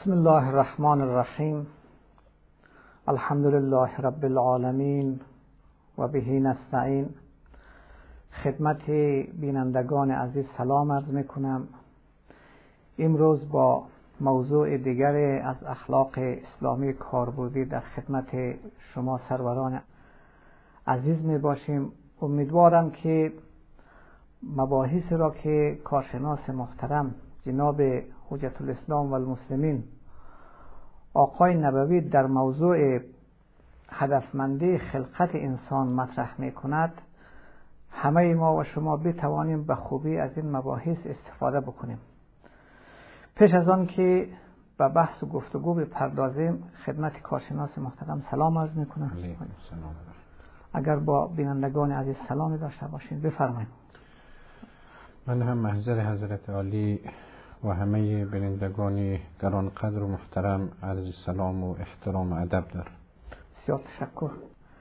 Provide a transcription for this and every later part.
بسم الله الرحمن الرحیم. الحمد لله رب العالمین و به نستعین. خدمت بینندگان عزیز سلام عرض میکنم. امروز با موضوع دیگر از اخلاق اسلامی کاربردی در خدمت شما سروران عزیز می باشیم. امیدوارم که مباحث را که کارشناس محترم جناب حجت الاسلام و المسلمین آقای نبوی در موضوع هدفمندی خلقت انسان مطرح می کند، همه ما و شما بتوانیم به خوبی از این مباحث استفاده بکنیم. پیش از آن که به بحث و گفتگو بپردازیم، خدمت کارشناس محترم سلام عرض می کنم. اگر با بینندگان عزیز سلامی داشته باشین بفرمایید. من هم محضر حضرت عالی و همه بینندگان گرانقدر و محترم عرض سلام و احترام و ادب دارم. بسیار تشکر.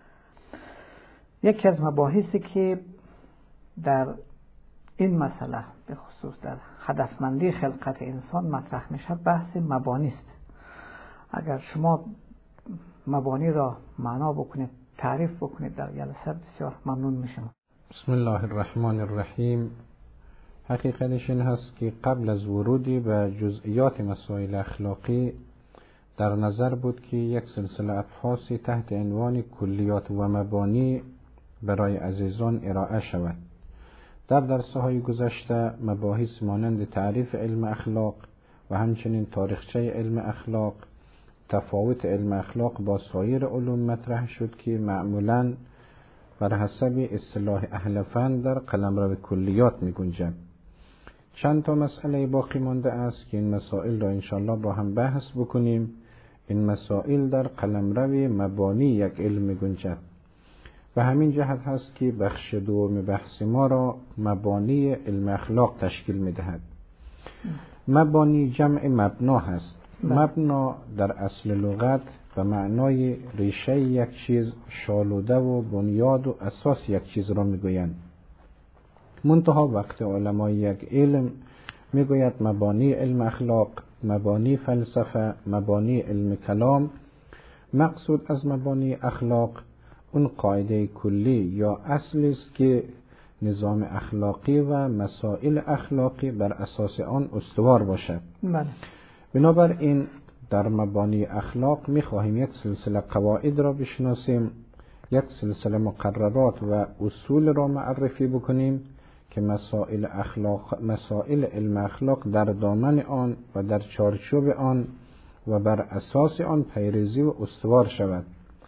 یکی از مباحثی که در این مسئله به خصوص در هدفمندی خلقت انسان مطرح میشه بحث مبانی است. اگر شما مبانی را معنا بکنید، تعریف بکنید در جلسه، بسیار ممنون میشم. بسم الله الرحمن الرحیم. حقیقتش این هست که قبل از ورودی به جزئیات مسائل اخلاقی در نظر بود که یک سلسله ابحاثی تحت عنوان کلیات و مبانی برای عزیزان ارائه شود. در درس‌های گذشته مباحث مانند تعریف علم اخلاق و همچنین تاریخچه علم اخلاق، تفاوت علم اخلاق با سایر علوم مطرح شد که معمولاً بر حسب اصطلاح اهل فن در قلمرو کلیات می گنجد. چند تا مسئله باقی مانده است که این مسائل را انشاءالله با هم بحث بکنیم. این مسائل در قلمرو مبانی یک علم می گنجد و همین جهت هست که بخش دوم بحث ما را مبانی علم اخلاق تشکیل می دهد. مبانی جمع مبنا هست. مبنا در اصل لغت به معنای ریشه یک چیز، شالوده و بنیاد و اساس یک چیز را می گویند. منتها وقت علمای یک علم می گوید مبانی علم اخلاق، مبانی فلسفه، مبانی علم کلام، مقصود از مبانی اخلاق اون قاعده کلی یا اصلی است که نظام اخلاقی و مسائل اخلاقی بر اساس آن استوار باشد. بنابراین در مبانی اخلاق می خواهیم یک سلسله قواعد را بشناسیم، یک سلسله مقررات و اصول را معرفی بکنیم که مسائل علم اخلاق در دامن آن و در چارچوب آن و بر اساس آن پیروزی و استوار شود.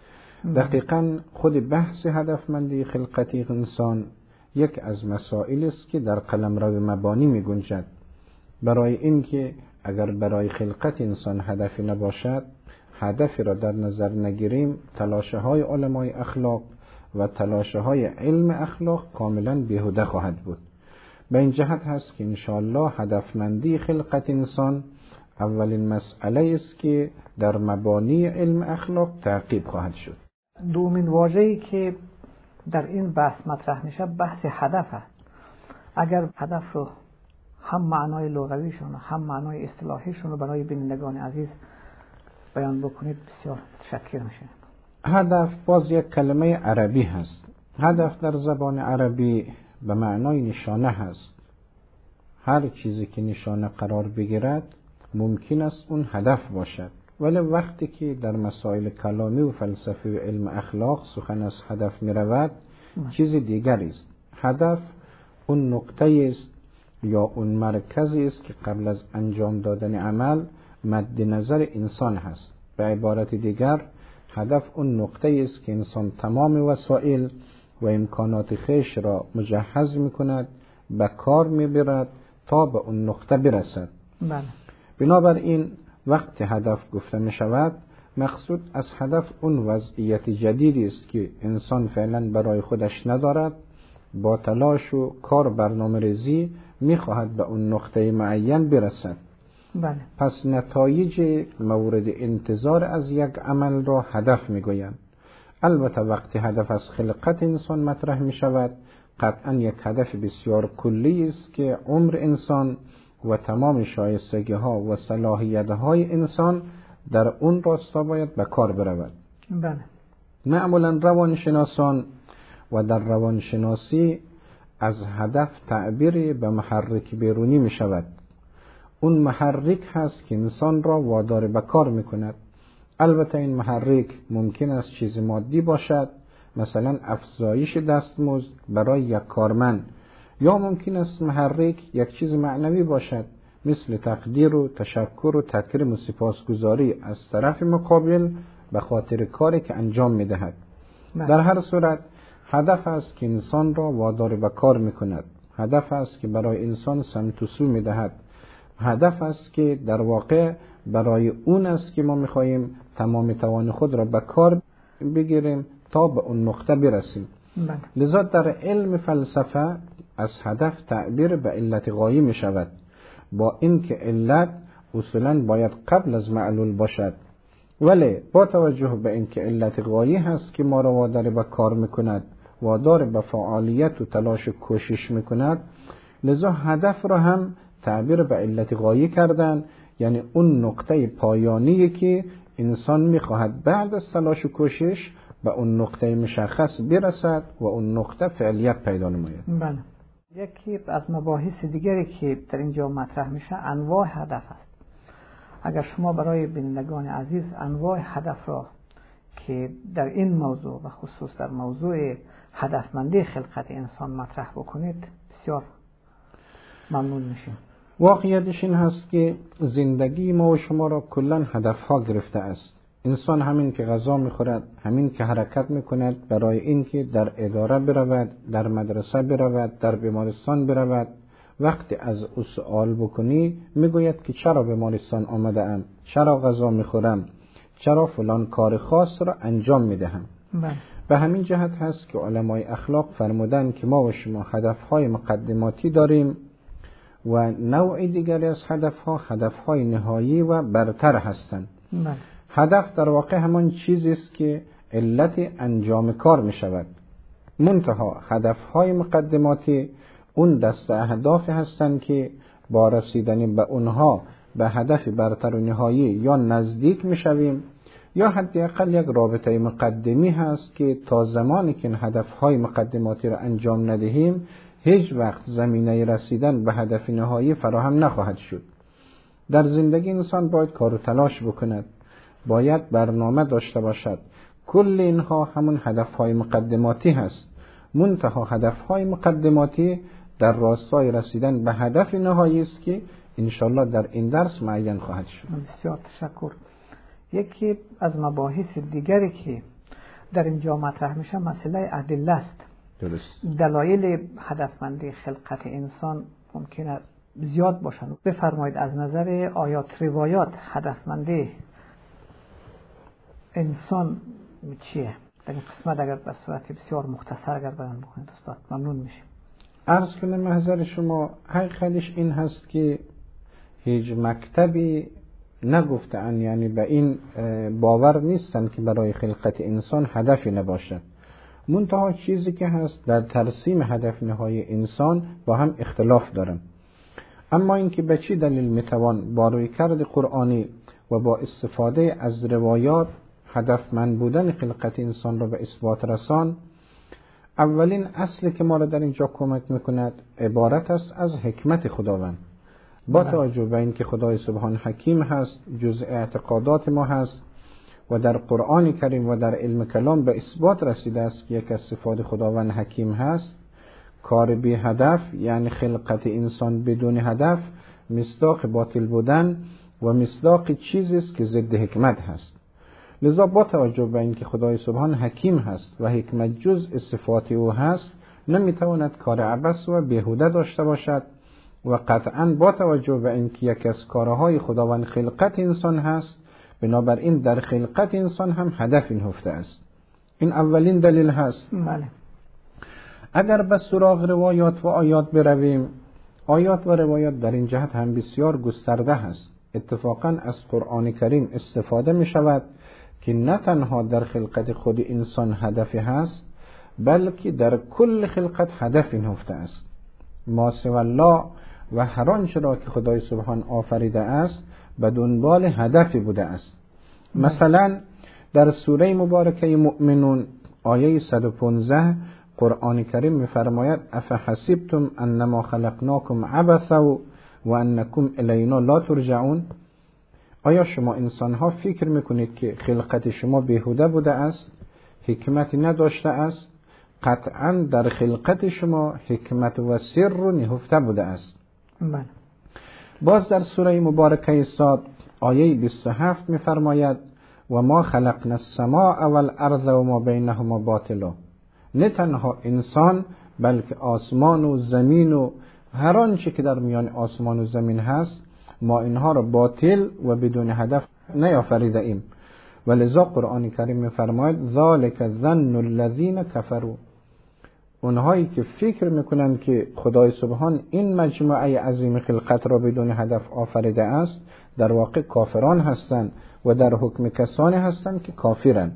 دقیقاً خود بحث هدفمندی خلقتی انسان یک از مسائل است که در قلمرو مبانی می گنجد. برای اینکه اگر برای خلقت انسان هدفی نباشد، هدفی را در نظر نگیریم، تلاشه‌های علمای اخلاق و تلاشه‌های علم اخلاق کاملا بیهوده خواهد بود. به این جهت هست که انشاءالله هدفمندی خلقت انسان اولین مسئله است که در مبانی علم اخلاق تعقیب خواهد شد. دومین واژه‌ای که در این بحث مطرح میشه بحث هدف است. اگر هدف رو هم معنای لغویشون هم معنای اصطلاحیشون رو برای بینندگان عزیز بیان بکنید بسیار متشکر میشه. هدف باز یک کلمه عربی هست. هدف در زبان عربی به معنای نشانه هست. هر چیزی که نشانه قرار بگیرد ممکن است اون هدف باشد، ولی وقتی که در مسائل کلامی و فلسفی و علم اخلاق سخن از هدف می رود چیز دیگری است. هدف اون نقطه است یا اون مرکزی است که قبل از انجام دادن عمل مد نظر انسان هست. به عبارت دیگر هدف اون نقطه است که انسان تمام وسایل و امکانات خویش را مجهز می کند، به کار می برد تا به اون نقطه برسد. بنابراین وقتی هدف گفته می شود، مقصود از هدف اون وضعیت جدیدی است که انسان فعلا برای خودش ندارد، با تلاش و کار برنامه ریزی می خواهد به اون نقطه معین برسد. پس نتایج مورد انتظار از یک عمل را هدف می گویند. البته وقتی هدف از خلقت انسان مطرح می شود، قطعا یک هدف بسیار کلی است که عمر انسان و تمام شایستگی ها و صلاحیت های انسان در اون راستا باید به کار برود. بله. معمولا روانشناسان و در روانشناسی از هدف تعبیر به محرک بیرونی می شود. اون محرک هست که انسان را وادار به کار می کند. البته این محرک ممکن است چیز مادی باشد، مثلا افزایش دستمزد برای یک کارمند، یا ممکن است محرک یک چیز معنوی باشد، مثل تقدیر و تشکر و تکریم و سپاسگزاری از طرف مقابل به خاطر کاری که انجام می دهد. در هر صورت هدف است که انسان را وادار به کار می کند. هدف است که برای انسان سمت و سو می دهد. هدف است که در واقع برای اون است که ما می خواهیم تمام توان خود را به کار بگیریم تا به اون نقطه برسیم. لذا در علم فلسفه از هدف تعبیر به علت غایه می شود، با اینکه علت اصولا باید قبل از معلول باشد، ولی با توجه به اینکه علت غایه هست که ما را وادار به کار میکند، وادار به فعالیت و تلاش و کوشش میکند، لذا هدف را هم تعبیر به علت غایه کردن، یعنی اون نقطه پایانی که انسان میخواهد بعد از تلاش و کوشش به اون نقطه مشخص برسد و اون نقطه فعالیت پیدا نماید. بله. یکی از مباحث دیگری که در اینجا مطرح میشه انواع هدف است. اگر شما برای بینندگان عزیز انواع هدف را که در این موضوع و خصوص در موضوع هدفمندی خلقت انسان مطرح بکنید بسیار ممنون میشیم. واقعیتش این هست که زندگی ما و شما را کلن هدفها گرفته است. انسان همین که غذا میخورد، همین که حرکت میکند برای اینکه در اداره برود، در مدرسه برود، در بیمارستان برود، وقتی از او سوال بکنی میگوید که چرا بیمارستان آمده ام، چرا غذا میخورم، چرا فلان کار خاص را انجام میدهم. به همین جهت هست که علمای اخلاق فرمودن که ما و شما هدفهای مقدماتی داریم و نوع دیگری از هدفهای نهایی و برتر هستند. هدف در واقع همان چیزی است که علت انجام کار می شود. منتها هدفهای مقدماتی اون دسته اهداف هستند که با رسیدن به اونها به هدف برتر و نهایی یا نزدیک می شویم، یا حداقل یک رابطه مقدمی هست که تا زمانی که این هدفهای مقدماتی را انجام ندهیم هیچ وقت زمینه رسیدن به هدف نهایی فراهم نخواهد شد. در زندگی انسان باید کار و تلاش بکند، باید برنامه داشته باشد. کل اینها همون هدفهای مقدماتی هست. منتها هدفهای مقدماتی در راستای رسیدن به هدف نهایی است که انشالله در این درس معین خواهد شد. بسیار تشکر. یکی از مباحث دیگری که در اینجا مطرح میشه مسئله ادله است. درست. دلایل هدفمندی خلقت انسان ممکنه زیاد باشند. بفرمایید از نظر آیات روایات هدفمندی انسان چیه؟ در این قسمت اگر به صورت بسیار مختصر اگر بیان بکنید استاد ممنون میشیم. عرض کنم محضر شما حقیقتش این هست که هیچ مکتبی نگفتن، یعنی به این باور نیستن که برای خلقت انسان هدفی نباشد. منتها چیزی که هست در ترسیم هدف نهایی انسان با هم اختلاف دارن. اما اینکه به چی دلیل میتوان با رویکرد قرآنی و با استفاده از روایات هدفمند بودن خلقت انسان را به اثبات رسان، اولین اصلی که ما را در اینجا کمک میکند عبارت است از حکمت خداوند. با توجه به اینکه خدای سبحان حکیم هست، جزء اعتقادات ما هست و در قرآن کریم و در علم کلام به اثبات رسیده است که یک از صفات خداوند حکیم هست، کار بی هدف یعنی خلقت انسان بدون هدف مصداق باطل بودن و مصداق چیزی است که ضد حکمت هست. لذا با توجه به اینکه خدای سبحان حکیم هست و حکمت جزء صفات او هست، نمیتواند کار عبث و بیهوده داشته باشد و قطعا با توجه به اینکه یکی از کارهای خداوند خلقت انسان هست، بنابراین در خلقت انسان هم هدف نهفته است. این اولین دلیل هست. بله. اگر به سراغ روایات و آیات برویم، آیات و روایات در این جهت هم بسیار گسترده هست. اتفاقا از قرآن کریم استفاده می شود که نه تنها در خلقت خود انسان هدفی هست، بلکه در کل خلقت هدف نهفته است. ما سوی الله و هر آنچه را که خدای سبحان آفریده است به دنبال هدفی بوده است. مثلا در سوره مبارکه مؤمنون آیه 115 قرآن کریم می‌فرماید افحسبتم انما خلقناکم عبثا و انکم الینا لا ترجعون. آیا شما انسان‌ها فکر می‌کنید که خلقت شما بیهوده بوده است، حکمتی نداشته است؟ قطعاً در خلقت شما حکمت و سر رو نهفته بوده است. بله. باز در سوره مبارکه صاد آیه 27 می‌فرماید و ما خلقنا السماء والارض و ما بینهما باطلا. نه تنها انسان بلکه آسمان و زمین و هر آنچه که در میان آسمان و زمین هست ما اینها را باطل و بدون هدف نیافریده ایم. ولذا قرآن کریم می‌فرماید ذالک ظن الذین کفروا. اونهایی که فکر میکنند که خدای سبحان این مجموعه عظیم خلقت را بدون هدف آفریده است در واقع کافران هستند و در حکم کسانی هستند که کافرند.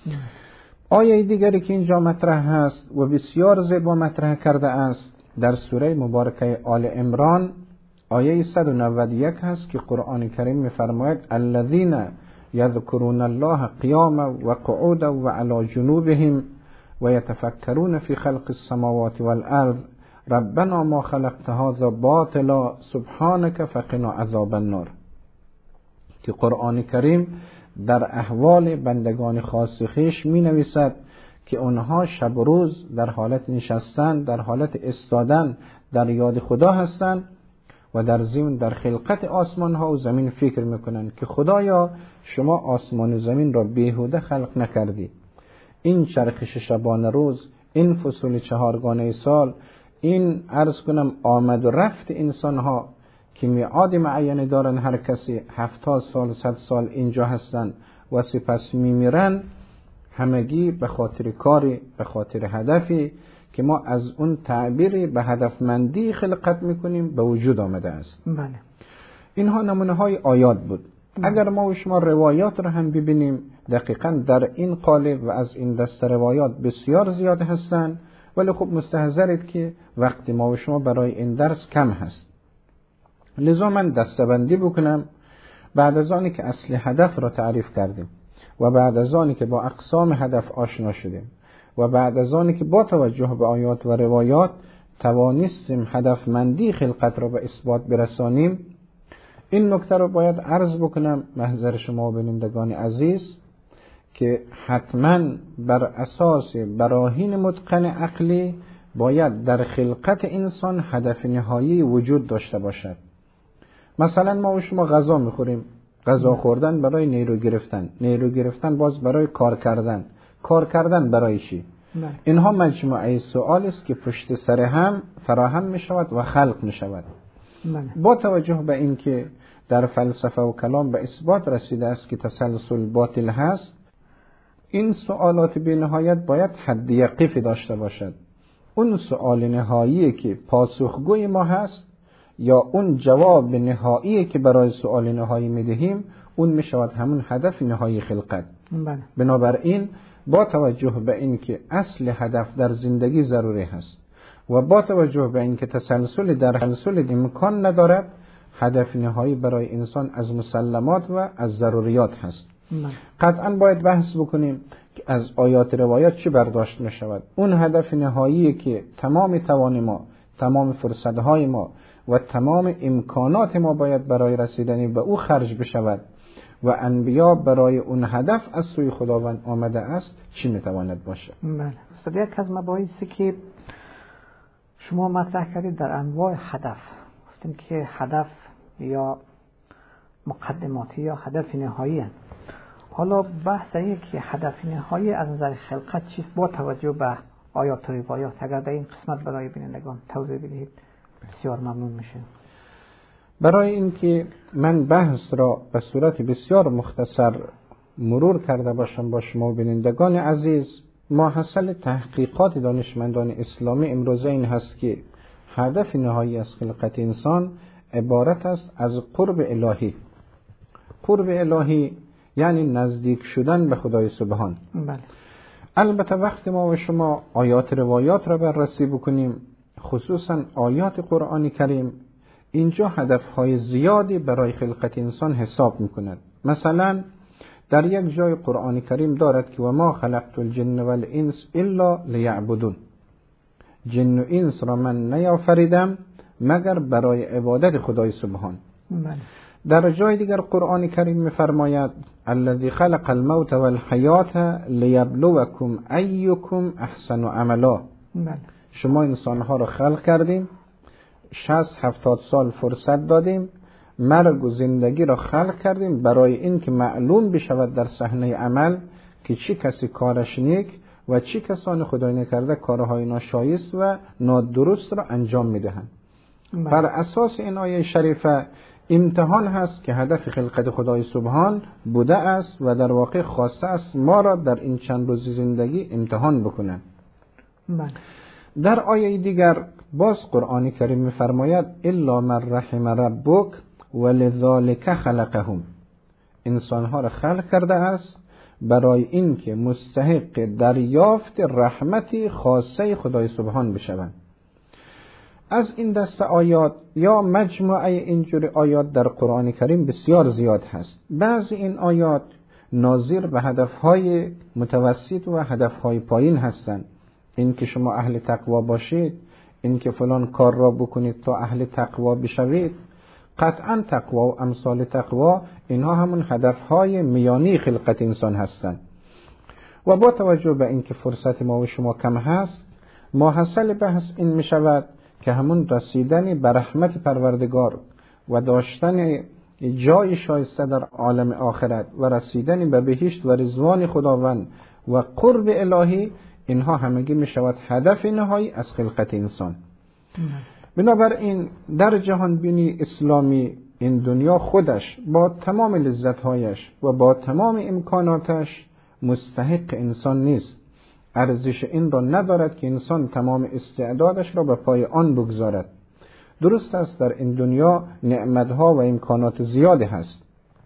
آیه دیگری که اینجا مطرح هست و بسیار زیبا مطرح کرده است در سوره مبارکه آل عمران آیه 191 هست که قرآن کریم می‌فرماید الذین یذکرون الله قیاما و قعودا و علی جنوبهم و یتفکرون فی خلق السماوات والارض ربنا ما خلقت هذا باطلا سبحانك فقنا عذاب النار. که قرآن کریم در احوال بندگان خاص خویش می نویسد که اونها شب و روز در حالت نشستن، در حالت استادن در یاد خدا هستند و در ضمن در خلقت آسمان ها و زمین فکر میکنند که خدایا شما آسمان و زمین را بیهوده خلق نکردی. این چرخش شبانه روز، این فصول 4 گانه سال، این عرض کنم آمد و رفت انسان ها که میعاد معینی دارن، هر کسی 70 سال 100 سال اینجا هستن و سپس میمیرن، همگی به خاطر کاری، به خاطر هدفی که ما از اون تعبیری به هدفمندی خلقت میکنیم به وجود آمده است. بله. اینها نمونه های آیات بود. اگر ما و شما روایات رو هم ببینیم دقیقاً در این قالب و از این دست روایات بسیار زیاد هستند، ولی خب مستحضرید که وقتی ما و شما برای این درس کم هست. لذا من دستبندی بکنم بعد از آنی که اصل هدف را تعریف کردیم و بعد از آنی که با اقسام هدف آشنا شدیم و بعد از آنی که با توجه به آیات و روایات توانستیم هدفمندی خلقت را به اثبات برسانیم، این نکته رو باید عرض بکنم محضر شما و بینندگان عزیز که حتما بر اساس براهین متقن عقلی باید در خلقت انسان هدف نهایی وجود داشته باشد. مثلا ما و شما غذا میخوریم، غذا خوردن برای نیرو گرفتن، نیرو گرفتن باز برای کار کردن، کار کردن برای چی؟ اینها مجموعه سوال است که پشت سر هم فراهم می شود و خلق می شود. با توجه به اینکه در فلسفه و کلام به اثبات رسیده است که تسلسل باطل هست، این سوالات بی نهایت باید حد یقیفی داشته باشد. اون سوال نهایی که پاسخگوی ما هست یا اون جواب نهایی که برای سوال نهایی میدهیم، اون می شود همون هدف نهایی خلقت. بنابراین با توجه به این که اصل هدف در زندگی ضروری هست و با توجه به این که تسلسل در تسلسل امکان ندارد، هدف نهایی برای انسان از مسلمات و از ضروریات هست. قطعا باید بحث بکنیم که از آیات روایات چی برداشت می شود. اون هدف نهایی که تمام توان ما، تمام فرصتهای ما و تمام امکانات ما باید برای رسیدن به او خرج بشود و انبیا برای اون هدف از سوی خداوند آمده است چی میتواند باشه؟ بله. استاد، یک از مباحثی که شما مطرح کردید در انواع هدف، گفتیم که هدف یا مقدماتی یا هدف نهایی هست. حالا بحث اینه که هدف نهایی از نظر خلقت چیست با توجه به آیات و روایات. اگر در این قسمت برای بینندگان توضیح بدهید بسیار ممنون میشه. برای اینکه من بحث را به صورت بسیار مختصر مرور کرده باشم با شما بینندگان عزیز، ماحصل تحقیقات دانشمندان اسلامی امروزه این هست که هدف نهایی از خلقت انسان عبارت است از قرب الهی. قرب الهی یعنی نزدیک شدن به خدای سبحان. بله. البته وقتی ما و شما آیات روایات را بررسی بکنیم، خصوصا آیات قرآن کریم اینجا هدفهای زیادی برای خلقت انسان حساب میکند. مثلا در یک جای قرآن کریم دارد که و ما خلقت الجن والانس الا لیعبدون، جن و انس را من نیافریدم مگر برای عبادت خدای سبحان. در جای دیگر قرآن کریم می‌فرماید الذی خلق الموت والحیات لیبلوکم ایکم احسن عملا. شما انسانها را خلق کردیم، 60-70 سال فرصت دادیم، مرگ و زندگی را خلق کردیم برای این که معلوم بشود در صحنه عمل که چی کسی کارش نیک و چی کسانی خدای نکرده کارهای ناشایست و نادرست را انجام میدهند. بر اساس این آیه شریفه امتحان هست که هدف خلقت خدای سبحان بوده است و در واقع خواسته است ما را در این چند روز زندگی امتحان بکنند. در آیه دیگر باز قرآن کریم می‌فرماید الا من رحم ربک ولذالک خلقهم. انسانها را خلق کرده است برای این که مستحق دریافت رحمتی خاصه خدای سبحان بشوند. از این دست آیات یا مجموعه اینجور آیات در قرآن کریم بسیار زیاد هست. بعضی این آیات ناظر به هدفهای متوسط و هدفهای پایین هستند. این که شما اهل تقوا باشید، این که فلان کار را بکنید تا اهل تقوا بشوید. قطعا تقوا و امثال تقوا اینها همون هدفهای میانی خلقت انسان هستند. و با توجه به اینکه فرصت ما و شما کم هست، ماحصل بحث این می شود که همون رسیدن به رحمت پروردگار و داشتن جای شایسته در عالم آخرت و رسیدن به بهشت و رضوان خداوند و قرب الهی، اینها همگی می شود هدف نهایی از خلقت انسان. بنابراین در جهان بینی اسلامی این دنیا خودش با تمام لذتهایش و با تمام امکاناتش مستحق انسان نیست. ارزش این را ندارد که انسان تمام استعدادش را به پای آن بگذارد. درست است در این دنیا نعمتها و امکانات زیادی هست،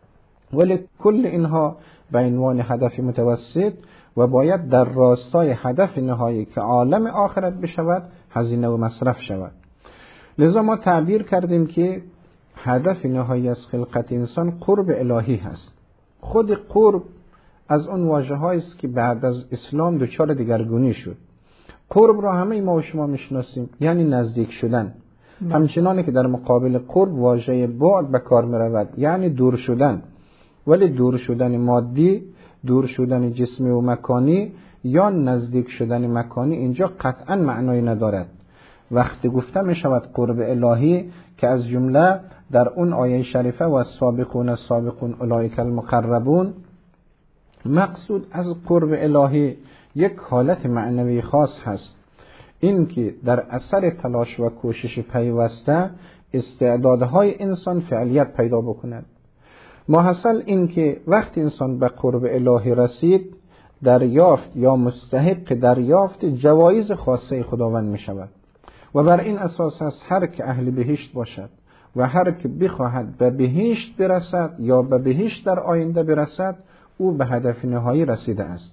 ولی کل اینها به عنوان هدف متوسط و باید در راستای هدف نهایی که عالم آخرت بشود هزینه و مصرف شود. لذا ما تعبیر کردیم که هدف نهایی از خلقت انسان قرب الهی هست. خود قرب از اون واژه‌هایی است که بعد از اسلام دچار دگرگونی شد. قرب را همه ما و شما میشناسیم، یعنی نزدیک شدن. همچنانه که در مقابل قرب واژه بعد به کار می‌رود، یعنی دور شدن. ولی دور شدن مادی، دور شدن جسمی و مکانی یا نزدیک شدن مکانی اینجا قطعا معنایی ندارد. وقتی گفته می شود قرب الهی که از جمله در اون آیه شریفه و السابقون السابقون اولئک المقربون، مقصود از قرب الهی یک حالت معنوی خاص هست، این که در اثر تلاش و کوشش پیوسته استعدادهای انسان فعالیت پیدا بکند. ماحصل این که وقتی انسان به قرب الهی رسید دریافت یا مستحق دریافت جوایز خاصه خداوند می شود و بر این اساس است هر که اهل بهشت باشد و هر که بخواهد به بهشت برسد یا به بهشت در آینده برسد او به هدف نهایی رسیده است.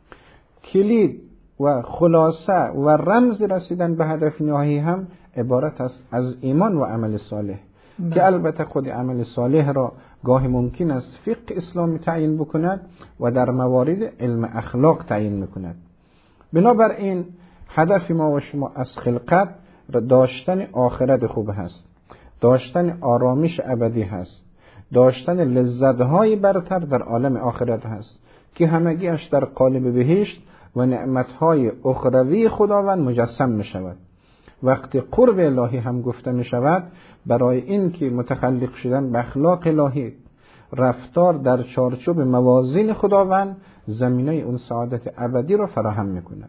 کلید و خلاصه و رمز رسیدن به هدف نهایی هم عبارت است از ایمان و عمل صالح که البته خود عمل صالح را گاهی ممکن است فقه اسلامی تعیین بکند و در موارد علم اخلاق تعیین میکند. بنابراین هدف ما و شما از خلقت داشتن آخرت خوب هست، داشتن آرامش ابدی هست، داشتن لذت‌های برتر در عالم آخرت هست که همگیش در قالب بهشت و نعمت‌های اخروی خداوند مجسم می شود. وقتی قرب الهی هم گفته می شود برای این که متخلق شدن به اخلاق الهی، رفتار در چارچوب موازین خداوند زمینه اون سعادت ابدی را فراهم می کند.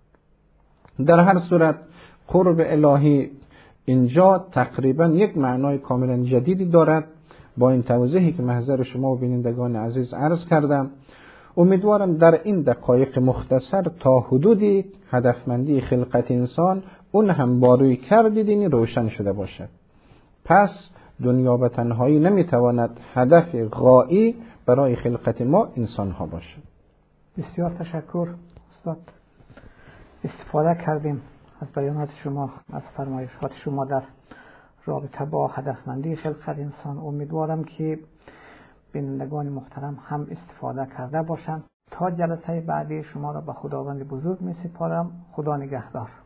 در هر صورت قرب الهی اینجا تقریبا یک معنای کاملا جدیدی دارد. با این توضیحی که محضر شما و بینندگان عزیز عرض کردم، امیدوارم در این دقایق مختصر تا حدودی هدفمندی خلقت انسان اون هم با روی کرد دینی روشن شده باشد. پس دنیا به تنهایی نمیتواند هدف غایی برای خلقت ما انسان ها باشد. بسیار تشکر استاد. استفاده کردیم از بیانات شما، از فرمایشات شما در رابطه با هدفمندی خلقت انسان. امیدوارم که بینندگان محترم هم استفاده کرده باشند. تا جلسه بعدی شما را به خداوند بزرگ می سپارم. خدا نگهدار.